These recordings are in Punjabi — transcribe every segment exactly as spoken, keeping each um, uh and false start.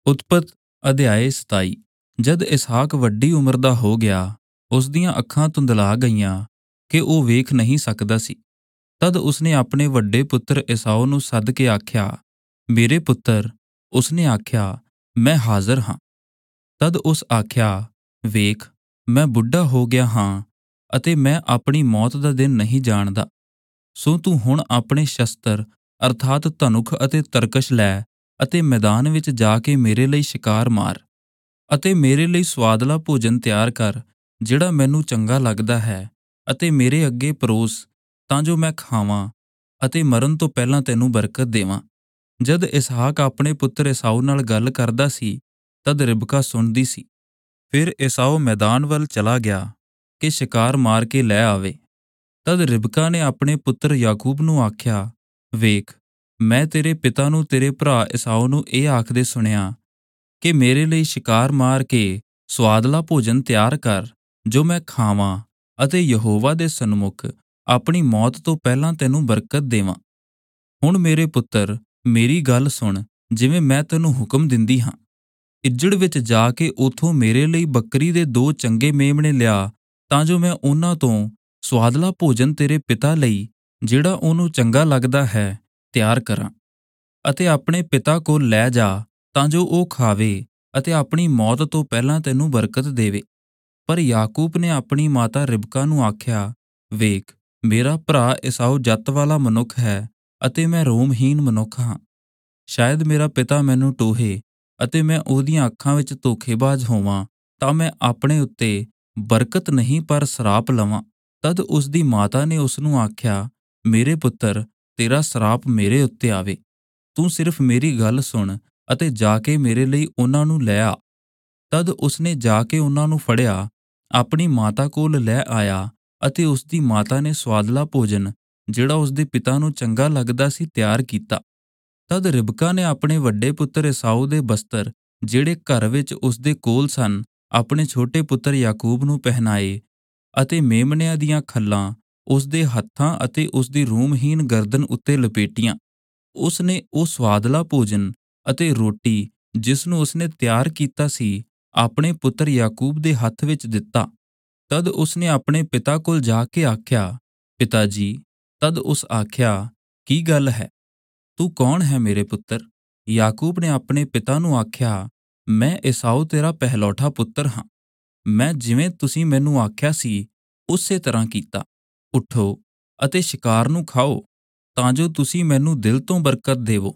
ਉਤਪਤ ਅਧਿਆਇ ਸਤਾਈ। ਜਦ ਇਸਹਾਕ ਵੱਡੀ ਉਮਰ ਦਾ ਹੋ ਗਿਆ, ਉਸ ਦੀਆਂ ਅੱਖਾਂ ਧੁੰਦਲਾ ਗਈਆਂ ਕਿ ਉਹ ਵੇਖ ਨਹੀਂ ਸਕਦਾ ਸੀ। ਤਦ ਉਸਨੇ ਆਪਣੇ ਵੱਡੇ ਪੁੱਤਰ ਏਸਾਓ ਨੂੰ ਸੱਦ ਕੇ ਆਖਿਆ, ਮੇਰੇ ਪੁੱਤਰ। ਉਸਨੇ ਆਖਿਆ, ਮੈਂ ਹਾਜ਼ਰ ਹਾਂ। ਤਦ ਉਸ ਆਖਿਆ, ਵੇਖ, ਮੈਂ ਬੁੱਢਾ ਹੋ ਗਿਆ ਹਾਂ ਅਤੇ ਮੈਂ ਆਪਣੀ ਮੌਤ ਦਾ ਦਿਨ ਨਹੀਂ ਜਾਣਦਾ। ਸੋ ਤੂੰ ਹੁਣ ਆਪਣੇ ਸ਼ਸਤਰ ਅਰਥਾਤ ਧਨੁਖ ਅਤੇ ਤਰਕਸ਼ ਲੈ ਅਤੇ ਮੈਦਾਨ ਵਿੱਚ ਜਾ ਕੇ ਮੇਰੇ ਲਈ ਸ਼ਿਕਾਰ ਮਾਰ ਅਤੇ ਮੇਰੇ ਲਈ ਸੁਆਦਲਾ ਭੋਜਨ ਤਿਆਰ ਕਰ, ਜਿਹੜਾ ਮੈਨੂੰ ਚੰਗਾ ਲੱਗਦਾ ਹੈ, ਅਤੇ ਮੇਰੇ ਅੱਗੇ ਪਰੋਸ, ਤਾਂ ਜੋ ਮੈਂ ਖਾਵਾਂ ਅਤੇ ਮਰਨ ਤੋਂ ਪਹਿਲਾਂ ਤੈਨੂੰ ਬਰਕਤ ਦੇਵਾਂ। ਜਦ ਇਸਹਾਕ ਆਪਣੇ ਪੁੱਤਰ ਏਸਾਓ ਨਾਲ ਗੱਲ ਕਰਦਾ ਸੀ, ਤਦ ਰਿਬਕਾ ਸੁਣਦੀ ਸੀ। ਫਿਰ ਏਸਾਓ ਮੈਦਾਨ ਵੱਲ ਚਲਾ ਗਿਆ ਕਿ ਸ਼ਿਕਾਰ ਮਾਰ ਕੇ ਲੈ ਆਵੇ। ਤਦ ਰਿਬਕਾ ਨੇ ਆਪਣੇ ਪੁੱਤਰ ਯਾਕੂਬ ਨੂੰ ਆਖਿਆ, ਵੇਖ, ਮੈਂ ਤੇਰੇ ਪਿਤਾ ਨੂੰ ਤੇਰੇ ਭਰਾ ਏਸਾਓ ਨੂੰ ਇਹ ਆਖਦੇ ਸੁਣਿਆ ਕਿ ਮੇਰੇ ਲਈ ਸ਼ਿਕਾਰ ਮਾਰ ਕੇ ਸੁਆਦਲਾ ਭੋਜਨ ਤਿਆਰ ਕਰ, ਜੋ ਮੈਂ ਖਾਵਾਂ ਅਤੇ ਯਹੋਵਾ ਦੇ ਸਨਮੁਖ ਆਪਣੀ ਮੌਤ ਤੋਂ ਪਹਿਲਾਂ ਤੈਨੂੰ ਬਰਕਤ ਦੇਵਾਂ। ਹੁਣ ਮੇਰੇ ਪੁੱਤਰ, ਮੇਰੀ ਗੱਲ ਸੁਣ, ਜਿਵੇਂ ਮੈਂ ਤੈਨੂੰ ਹੁਕਮ ਦਿੰਦੀ ਹਾਂ। ਇੱਜੜ ਵਿੱਚ ਜਾ ਕੇ ਉਥੋਂ ਮੇਰੇ ਲਈ ਬੱਕਰੀ ਦੇ ਦੋ ਚੰਗੇ ਮੇਮਣੇ ਲਿਆ, ਤਾਂ ਜੋ ਮੈਂ ਉਹਨਾਂ ਤੋਂ ਸੁਆਦਲਾ ਭੋਜਨ ਤੇਰੇ ਪਿਤਾ ਲਈ, ਜਿਹੜਾ ਉਹਨੂੰ ਚੰਗਾ ਲੱਗਦਾ ਹੈ, ਤਿਆਰ ਕਰਾਂ, ਅਤੇ ਆਪਣੇ ਪਿਤਾ ਕੋਲ ਲੈ ਜਾ, ਤਾਂ ਜੋ ਉਹ ਖਾਵੇ ਅਤੇ ਆਪਣੀ ਮੌਤ ਤੋਂ ਪਹਿਲਾਂ ਤੈਨੂੰ ਬਰਕਤ ਦੇਵੇ। ਪਰ ਯਾਕੂਬ ਨੇ ਆਪਣੀ ਮਾਤਾ ਰਿਬਕਾ ਨੂੰ ਆਖਿਆ, ਵੇਖ, ਮੇਰਾ ਭਰਾ ਏਸਾਓ ਜੱਤ ਵਾਲਾ ਮਨੁੱਖ ਹੈ ਅਤੇ ਮੈਂ ਰੋਮਹੀਨ ਮਨੁੱਖ ਹਾਂ। ਸ਼ਾਇਦ ਮੇਰਾ ਪਿਤਾ ਮੈਨੂੰ ਟੋਹੇ ਅਤੇ ਮੈਂ ਉਹਦੀਆਂ ਅੱਖਾਂ ਵਿੱਚ ਧੋਖੇਬਾਜ਼ ਹੋਵਾਂ, ਤਾਂ ਮੈਂ ਆਪਣੇ ਉੱਤੇ ਬਰਕਤ ਨਹੀਂ ਪਰ ਸਰਾਪ ਲਵਾਂ। ਤਦ ਉਸ ਦੀ ਮਾਤਾ ਨੇ ਉਸ ਨੂੰ ਆਖਿਆ, ਮੇਰੇ ਪੁੱਤਰ, ਤੇਰਾ ਸਰਾਪ ਮੇਰੇ ਉੱਤੇ ਆਵੇ। ਤੂੰ ਸਿਰਫ ਮੇਰੀ ਗੱਲ ਸੁਣ ਅਤੇ ਜਾ ਕੇ ਮੇਰੇ ਲਈ ਉਹਨਾਂ ਨੂੰ ਲੈ ਆ। ਤਦ ਉਸਨੇ ਜਾ ਕੇ ਉਹਨਾਂ ਨੂੰ ਫੜਿਆ, ਆਪਣੀ ਮਾਤਾ ਕੋਲ ਲੈ ਆਇਆ ਅਤੇ ਉਸ ਦੀ ਮਾਤਾ ਨੇ ਸੁਆਦਲਾ ਭੋਜਨ, ਜਿਹੜਾ ਉਸਦੇ ਪਿਤਾ ਨੂੰ ਚੰਗਾ ਲੱਗਦਾ ਸੀ, ਤਿਆਰ ਕੀਤਾ। ਤਦ ਰਿਬਕਾ ਨੇ ਆਪਣੇ ਵੱਡੇ ਪੁੱਤਰ ਏਸਾਓ ਦੇ ਬਸਤਰ, ਜਿਹੜੇ ਘਰ ਵਿੱਚ ਉਸਦੇ ਕੋਲ ਸਨ, ਆਪਣੇ ਛੋਟੇ ਪੁੱਤਰ ਯਾਕੂਬ ਨੂੰ ਪਹਿਨਾਏ ਅਤੇ ਮੇਮਨਿਆਂ ਦੀਆਂ ਖੱਲਾਂ ਉਸਦੇ ਹੱਥਾਂ ਅਤੇ ਉਸਦੀ ਰੂਮਹੀਨ ਗਰਦਨ ਉੱਤੇ ਲਪੇਟੀਆਂ। ਉਸ ਨੇ ਉਹ ਸੁਆਦਲਾ ਭੋਜਨ ਅਤੇ ਰੋਟੀ, ਜਿਸ ਨੂੰ ਉਸਨੇ ਤਿਆਰ ਕੀਤਾ ਸੀ, ਆਪਣੇ ਪੁੱਤਰ ਯਾਕੂਬ ਦੇ ਹੱਥ ਵਿੱਚ ਦਿੱਤਾ। ਤਦ ਉਸਨੇ ਆਪਣੇ ਪਿਤਾ ਕੋਲ ਜਾ ਕੇ ਆਖਿਆ, ਪਿਤਾ ਜੀ। ਤਦ ਉਸ ਆਖਿਆ, ਕੀ ਗੱਲ ਹੈ? ਤੂੰ ਕੌਣ ਹੈ ਮੇਰੇ ਪੁੱਤਰ? ਯਾਕੂਬ ਨੇ ਆਪਣੇ ਪਿਤਾ ਨੂੰ ਆਖਿਆ, ਮੈਂ ਏਸਾਓ ਤੇਰਾ ਪਹਿਲੌਠਾ ਪੁੱਤਰ ਹਾਂ। ਮੈਂ ਜਿਵੇਂ ਤੁਸੀਂ ਮੈਨੂੰ ਆਖਿਆ ਸੀ, ਉਸੇ ਤਰ੍ਹਾਂ ਕੀਤਾ। ਉੱਠੋ ਅਤੇ ਸ਼ਿਕਾਰ ਨੂੰ ਖਾਓ, ਤਾਂ ਜੋ ਤੁਸੀਂ ਮੈਨੂੰ ਦਿਲ ਤੋਂ ਬਰਕਤ ਦੇਵੋ।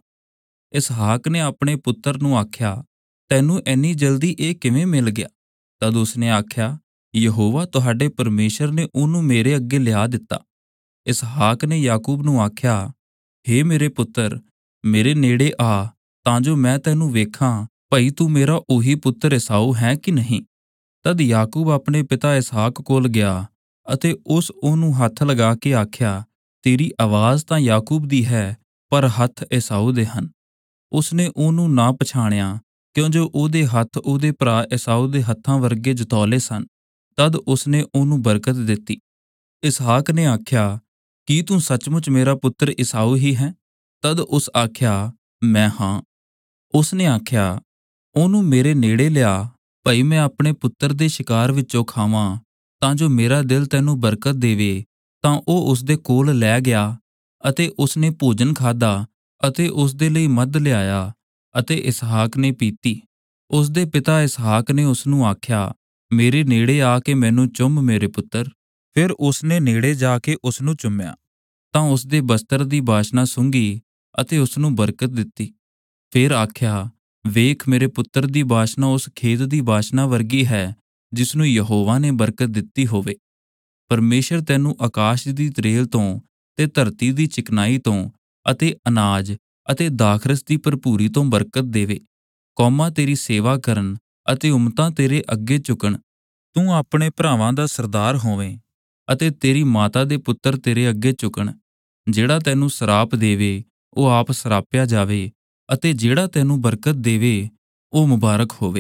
ਇਸਹਾਕ ਨੇ ਆਪਣੇ ਪੁੱਤਰ ਨੂੰ ਆਖਿਆ, ਤੈਨੂੰ ਇੰਨੀ ਜਲਦੀ ਇਹ ਕਿਵੇਂ ਮਿਲ ਗਿਆ? ਤਦ ਉਸਨੇ ਆਖਿਆ, ਯਹੋਵਾ ਤੁਹਾਡੇ ਪਰਮੇਸ਼ਰ ਨੇ ਉਹਨੂੰ ਮੇਰੇ ਅੱਗੇ ਲਿਆ ਦਿੱਤਾ। ਇਸਹਾਕ ਨੇ ਯਾਕੂਬ ਨੂੰ ਆਖਿਆ, ਹੇ ਮੇਰੇ ਪੁੱਤਰ, ਮੇਰੇ ਨੇੜੇ ਆ, ਤਾਂ ਜੋ ਮੈਂ ਤੈਨੂੰ ਵੇਖਾਂ, ਭਈ ਤੂੰ ਮੇਰਾ ਉਹੀ ਪੁੱਤਰ ਏਸਾਓ ਹੈ ਕਿ ਨਹੀਂ। ਤਦ ਯਾਕੂਬ ਆਪਣੇ ਪਿਤਾ ਇਸਹਾਕ ਕੋਲ ਗਿਆ ਅਤੇ ਉਸ ਉਹਨੂੰ ਹੱਥ ਲਗਾ ਕੇ ਆਖਿਆ, ਤੇਰੀ ਆਵਾਜ਼ ਤਾਂ ਯਾਕੂਬ ਦੀ ਹੈ, ਪਰ ਹੱਥ ਏਸਾਓ ਦੇ ਹਨ। ਉਸਨੇ ਉਹਨੂੰ ਨਾ ਪਛਾਣਿਆ, ਕਿਉਂ ਜੋ ਉਹਦੇ ਹੱਥ ਉਹਦੇ ਭਰਾ ਏਸਾਓ ਦੇ ਹੱਥਾਂ ਵਰਗੇ ਜਤੌਲੇ ਸਨ। ਤਦ ਉਸਨੇ ਉਹਨੂੰ ਬਰਕਤ ਦਿੱਤੀ। ਇਸਹਾਕ ਨੇ ਆਖਿਆ, ਕੀ ਤੂੰ ਸੱਚਮੁੱਚ ਮੇਰਾ ਪੁੱਤਰ ਏਸਾਓ ਹੀ ਹੈ? ਤਦ ਉਸ ਆਖਿਆ, ਮੈਂ ਹਾਂ। ਉਸਨੇ ਆਖਿਆ, ਉਹਨੂੰ ਮੇਰੇ ਨੇੜੇ ਲਿਆ, ਭਈ ਮੈਂ ਆਪਣੇ ਪੁੱਤਰ ਦੇ ਸ਼ਿਕਾਰ ਵਿੱਚੋਂ ਖਾਵਾਂ, ਤਾਂ ਜੋ ਮੇਰਾ ਦਿਲ ਤੈਨੂੰ ਬਰਕਤ ਦੇਵੇ। ਤਾਂ ਉਹ ਉਸਦੇ ਕੋਲ ਲੈ ਗਿਆ ਅਤੇ ਉਸਨੇ ਭੋਜਨ ਖਾਧਾ ਅਤੇ ਉਸਦੇ ਲਈ ਮੱਧ ਲਿਆਇਆ ਅਤੇ ਇਸਹਾਕ ਨੇ ਪੀਤੀ। ਉਸਦੇ ਪਿਤਾ ਇਸਹਾਕ ਨੇ ਉਸਨੂੰ ਆਖਿਆ, ਮੇਰੇ ਨੇੜੇ ਆ ਕੇ ਮੈਨੂੰ ਚੁੰਮ ਮੇਰੇ ਪੁੱਤਰ। ਫਿਰ ਉਸਨੇ ਨੇੜੇ ਜਾ ਕੇ ਉਸਨੂੰ ਚੁੰਮਿਆ, ਤਾਂ ਉਸਦੇ ਬਸਤਰ ਦੀ ਬਾਸ਼ਨਾ ਸੁੰਘੀ ਅਤੇ ਉਸਨੂੰ ਬਰਕਤ ਦਿੱਤੀ। ਫਿਰ ਆਖਿਆ, ਵੇਖ, ਮੇਰੇ ਪੁੱਤਰ ਦੀ ਬਾਸ਼ਨਾ ਉਸ ਖੇਤ ਦੀ ਬਾਸ਼ਨਾ ਵਰਗੀ ਹੈ, ਜਿਸਨੂੰ ਯਹੋਵਾ ਨੇ ਬਰਕਤ ਦਿੱਤੀ ਹੋਵੇ। ਪਰਮੇਸ਼ਰ ਤੈਨੂੰ ਆਕਾਸ਼ ਦੀ ਤਰੇਲ ਤੋਂ ਤੇ ਧਰਤੀ ਦੀ ਚਿਕਨਾਈ ਤੋਂ ਅਤੇ ਅਨਾਜ ਅਤੇ ਦਾਖਰਸ ਦੀ ਭਰਪੂਰੀ ਤੋਂ ਬਰਕਤ ਦੇਵੇ। ਕੌਮਾਂ ਤੇਰੀ ਸੇਵਾ ਕਰਨ ਅਤੇ ਉਮਤਾਂ ਤੇਰੇ ਅੱਗੇ ਝੁਕਣ। ਤੂੰ ਆਪਣੇ ਭਰਾਵਾਂ ਦਾ ਸਰਦਾਰ ਹੋਵੇਂ ਅਤੇ ਤੇਰੀ ਮਾਤਾ ਦੇ ਪੁੱਤਰ ਤੇਰੇ ਅੱਗੇ ਝੁਕਣ। ਜਿਹੜਾ ਤੈਨੂੰ ਸਰਾਪ ਦੇਵੇ, ਉਹ ਆਪ ਸਰਾਪਿਆ ਜਾਵੇ, ਅਤੇ ਜਿਹੜਾ ਤੈਨੂੰ ਬਰਕਤ ਦੇਵੇ, ਉਹ ਮੁਬਾਰਕ ਹੋਵੇ।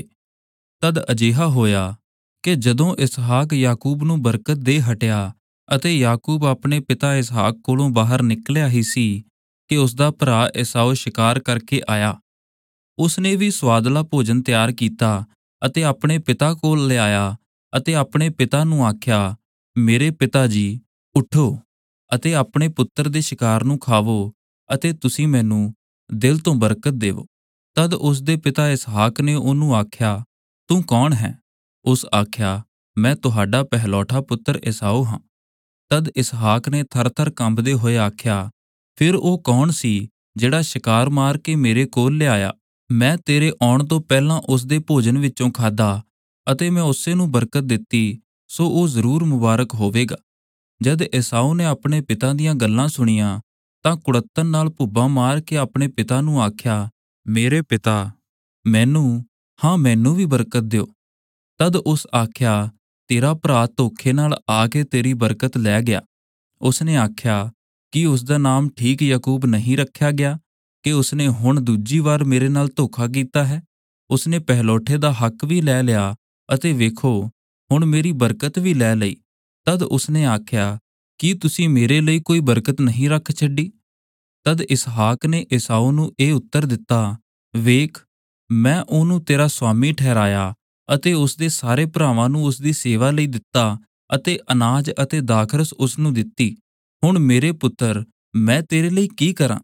ਤਦ ਅਜਿਹਾ ਹੋਇਆ ਕਿ ਜਦੋਂ ਇਸਹਾਕ ਯਾਕੂਬ ਨੂੰ ਬਰਕਤ ਦੇ ਹਟਿਆ ਅਤੇ ਯਾਕੂਬ ਆਪਣੇ ਪਿਤਾ ਇਸਹਾਕ ਕੋਲੋਂ ਬਾਹਰ ਨਿਕਲਿਆ ਹੀ ਸੀ, ਕਿ ਉਸਦਾ ਭਰਾ ਏਸਾਓ ਸ਼ਿਕਾਰ ਕਰਕੇ ਆਇਆ। ਉਸਨੇ ਵੀ ਸਵਾਦਲਾ ਭੋਜਨ ਤਿਆਰ ਕੀਤਾ ਅਤੇ ਆਪਣੇ ਪਿਤਾ ਕੋਲ ਲਿਆਇਆ ਅਤੇ ਆਪਣੇ ਪਿਤਾ ਨੂੰ ਆਖਿਆ, ਮੇਰੇ ਪਿਤਾ ਜੀ, ਉੱਠੋ ਅਤੇ ਆਪਣੇ ਪੁੱਤਰ ਦੇ ਸ਼ਿਕਾਰ ਨੂੰ ਖਾਵੋ ਅਤੇ ਤੁਸੀਂ ਮੈਨੂੰ ਦਿਲ ਤੋਂ ਬਰਕਤ ਦੇਵੋ। ਤਦ ਉਸਦੇ ਪਿਤਾ ਇਸਹਾਕ ਨੇ ਉਹਨੂੰ ਆਖਿਆ, ਤੂੰ ਕੌਣ ਹੈ? ਉਸ ਆਖਿਆ, ਮੈਂ ਤੁਹਾਡਾ ਪਹਿਲੌਠਾ ਪੁੱਤਰ ਏਸਾਓ ਹਾਂ। ਤਦ ਇਸਹਾਕ ਨੇ ਥਰ-ਥਰ ਕੰਬਦੇ ਹੋਏ ਆਖਿਆ, ਫਿਰ ਉਹ ਕੌਣ ਸੀ ਜਿਹੜਾ ਸ਼ਿਕਾਰ ਮਾਰ ਕੇ ਮੇਰੇ ਕੋਲ ਲਿਆਇਆ? ਮੈਂ ਤੇਰੇ ਆਉਣ ਤੋਂ ਪਹਿਲਾਂ ਉਸਦੇ ਭੋਜਨ ਵਿੱਚੋਂ ਖਾਧਾ ਅਤੇ ਮੈਂ ਉਸੇ ਨੂੰ ਬਰਕਤ ਦਿੱਤੀ, ਸੋ ਉਹ ਜ਼ਰੂਰ ਮੁਬਾਰਕ ਹੋਵੇਗਾ। ਜਦ ਏਸਾਓ ਨੇ ਆਪਣੇ ਪਿਤਾ ਦੀਆਂ ਗੱਲਾਂ ਸੁਣੀਆਂ ਤਾਂ ਕੁੜੱਤਣ ਨਾਲ ਭੁੱਬਾਂ ਮਾਰ ਕੇ ਆਪਣੇ ਪਿਤਾ ਨੂੰ ਆਖਿਆ, ਮੇਰੇ ਪਿਤਾ, ਮੈਨੂੰ, ਹਾਂ ਮੈਨੂੰ ਵੀ ਬਰਕਤ ਦਿਓ। ਤਦ ਉਸ ਆਖਿਆ, ਤੇਰਾ ਭਰਾ ਧੋਖੇ ਨਾਲ ਆ ਕੇ ਤੇਰੀ ਬਰਕਤ ਲੈ ਗਿਆ। ਉਸਨੇ ਆਖਿਆ, ਕੀ ਉਸਦਾ ਨਾਮ ਠੀਕ ਯਾਕੂਬ ਨਹੀਂ ਰੱਖਿਆ ਗਿਆ ਕਿ ਉਸਨੇ ਹੁਣ ਦੂਜੀ ਵਾਰ ਮੇਰੇ ਨਾਲ ਧੋਖਾ ਕੀਤਾ ਹੈ? ਉਸਨੇ ਪਹਿਲੌਠੇ ਦਾ ਹੱਕ ਵੀ ਲੈ ਲਿਆ ਅਤੇ ਵੇਖੋ ਹੁਣ ਮੇਰੀ ਬਰਕਤ ਵੀ ਲੈ ਲਈ। ਤਦ ਉਸਨੇ ਆਖਿਆ, ਕੀ ਤੁਸੀਂ ਮੇਰੇ ਲਈ ਕੋਈ ਬਰਕਤ ਨਹੀਂ ਰੱਖ ਛੱਡੀ? ਤਦ ਇਸਹਾਕ ਨੇ ਏਸਾਓ ਨੂੰ ਇਹ ਉੱਤਰ ਦਿੱਤਾ, ਵੇਖ, ਮੈਂ ਉਹਨੂੰ ਤੇਰਾ ਸੁਆਮੀ ਠਹਿਰਾਇਆ ਅਤੇ ਉਸਦੇ ਸਾਰੇ ਭਰਾਵਾਂ ਨੂੰ ਉਸਦੀ ਸੇਵਾ ਲਈ ਦਿੱਤਾ ਅਤੇ ਅਨਾਜ ਅਤੇ ਦਾਖਰਸ ਉਸਨੂੰ ਦਿੱਤੀ। ਹੁਣ ਮੇਰੇ ਪੁੱਤਰ, ਮੈਂ ਤੇਰੇ ਲਈ ਕੀ ਕਰਾਂ?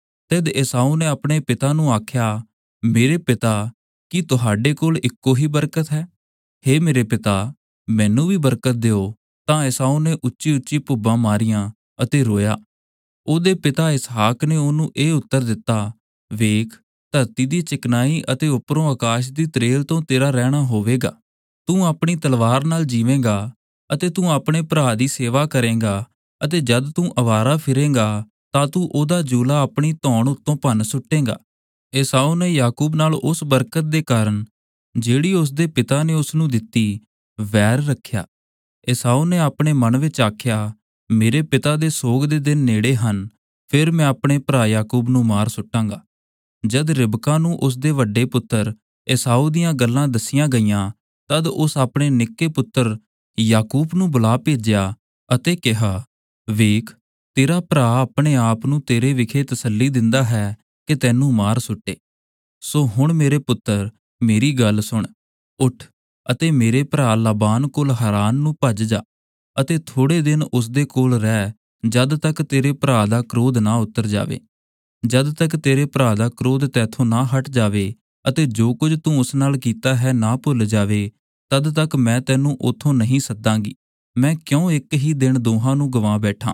ਤਦ ਏਸਾਓ ਨੇ ਆਪਣੇ ਪਿਤਾ ਨੂੰ ਆਖਿਆ, ਮੇਰੇ ਪਿਤਾ, ਕੀ ਤੁਹਾਡੇ ਕੋਲ ਇੱਕੋ ਹੀ ਬਰਕਤ ਹੈ? ਹੇ ਮੇਰੇ ਪਿਤਾ, ਮੈਨੂੰ ਵੀ ਬਰਕਤ ਦਿਓ। ਤਾਂ ਏਸਾਓ ਨੇ ਉੱਚੀ ਉੱਚੀ ਭੁੱਬਾਂ ਮਾਰੀਆਂ ਅਤੇ ਰੋਇਆ। ਉਹਦੇ ਪਿਤਾ ਇਸਹਾਕ ਨੇ ਉਹਨੂੰ ਇਹ ਉੱਤਰ ਦਿੱਤਾ, ਵੇਖ, ਧਰਤੀ ਦੀ ਚਿਕਨਾਈ ਅਤੇ ਉੱਪਰੋਂ ਆਕਾਸ਼ ਦੀ ਤਰੇਲ ਤੋਂ ਤੇਰਾ ਰਹਿਣਾ ਹੋਵੇਗਾ। ਤੂੰ ਆਪਣੀ ਤਲਵਾਰ ਨਾਲ ਜੀਵੇਂਗਾ ਅਤੇ ਤੂੰ ਆਪਣੇ ਭਰਾ ਦੀ ਸੇਵਾ ਕਰੇਂਗਾ ਅਤੇ ਜਦ ਤੂੰ ਅਵਾਰਾ ਫਿਰੇਂਗਾ ਤਾਂ ਤੂੰ ਉਹਦਾ ਜੂਲਾ ਆਪਣੀ ਧੌਣ ਉੱਤੋਂ ਭੰਨ ਸੁੱਟੇਂਗਾ। ਏਸਾਓ ਨੇ ਯਾਕੂਬ ਨਾਲ ਉਸ ਬਰਕਤ ਦੇ ਕਾਰਨ ਜਿਹੜੀ ਉਸਦੇ ਪਿਤਾ ਨੇ ਉਸਨੂੰ ਦਿੱਤੀ ਵੈਰ ਰੱਖਿਆ। ਏਸਾਓ ਨੇ ਆਪਣੇ ਮਨ ਵਿੱਚ ਆਖਿਆ, ਮੇਰੇ ਪਿਤਾ ਦੇ ਸੋਗ ਦੇ ਦਿਨ ਨੇੜੇ ਹਨ, ਫਿਰ ਮੈਂ ਆਪਣੇ ਭਰਾ ਯਾਕੂਬ ਨੂੰ ਮਾਰ ਸੁੱਟਾਂਗਾ। ਜਦ ਰਿਬਕਾ ਨੂੰ ਉਸਦੇ ਵੱਡੇ ਪੁੱਤਰ ਏਸਾਓ ਦੀਆਂ ਗੱਲਾਂ ਦੱਸੀਆਂ ਗਈਆਂ ਤਦ ਉਸ ਆਪਣੇ ਨਿੱਕੇ ਪੁੱਤਰ ਯਾਕੂਬ ਨੂੰ ਬੁਲਾ ਭੇਜਿਆ ਅਤੇ ਕਿਹਾ, ਵੇਖ, ਤੇਰਾ ਭਰਾ ਆਪਣੇ ਆਪ ਨੂੰ ਤੇਰੇ ਵਿਖੇ ਤਸੱਲੀ ਦਿੰਦਾ ਹੈ ਕਿ ਤੈਨੂੰ ਮਾਰ ਸੁੱਟੇ। ਸੋ ਹੁਣ ਮੇਰੇ ਪੁੱਤਰ, ਮੇਰੀ ਗੱਲ ਸੁਣ, ਉੱਠ ਅਤੇ ਮੇਰੇ ਭਰਾ ਲਾਬਾਨ ਕੋਲ ਹਾਰਾਨ ਨੂੰ ਭੱਜ ਜਾ ਅਤੇ ਥੋੜ੍ਹੇ ਦਿਨ ਉਸਦੇ ਕੋਲ ਰਹਿ ਜਦ ਤੱਕ ਤੇਰੇ ਭਰਾ ਦਾ ਕ੍ਰੋਧ ਨਾ ਉਤਰ ਜਾਵੇ। ਜਦ ਤੱਕ ਤੇਰੇ ਭਰਾ ਦਾ ਕ੍ਰੋਧ ਤੈਥੋਂ ਨਾ ਹਟ ਜਾਵੇ ਅਤੇ ਜੋ ਕੁਝ ਤੂੰ ਉਸ ਨਾਲ ਕੀਤਾ ਹੈ ਨਾ ਭੁੱਲ ਜਾਵੇ, ਤਦ ਤੱਕ ਮੈਂ ਤੈਨੂੰ ਉੱਥੋਂ ਨਹੀਂ ਸੱਦਾਂਗੀ। ਮੈਂ ਕਿਉਂ ਇੱਕ ਹੀ ਦਿਨ ਦੋਹਾਂ ਨੂੰ ਗਵਾ ਬੈਠਾਂ?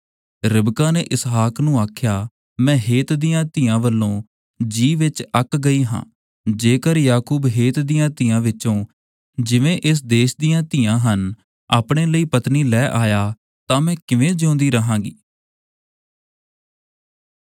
ਰਿਬਕਾ ਨੇ ਇਸਹਾਕ ਨੂੰ ਆਖਿਆ, ਮੈਂ ਹੇਤ ਦੀਆਂ ਧੀਆਂ ਵੱਲੋਂ ਜੀ ਵਿੱਚ ਅੱਕ ਗਈ ਹਾਂ। ਜੇਕਰ ਯਾਕੂਬ ਹੇਤ ਦੀਆਂ ਧੀਆਂ ਵਿੱਚੋਂ, ਜਿਵੇਂ ਇਸ ਦੇਸ਼ ਦੀਆਂ ਧੀਆਂ ਹਨ, ਆਪਣੇ ਲਈ ਪਤਨੀ ਲੈ ਆਇਆ ਤਾਂ ਮੈਂ ਕਿਵੇਂ ਜਿਉਂਦੀ ਰਹਾਂਗੀ?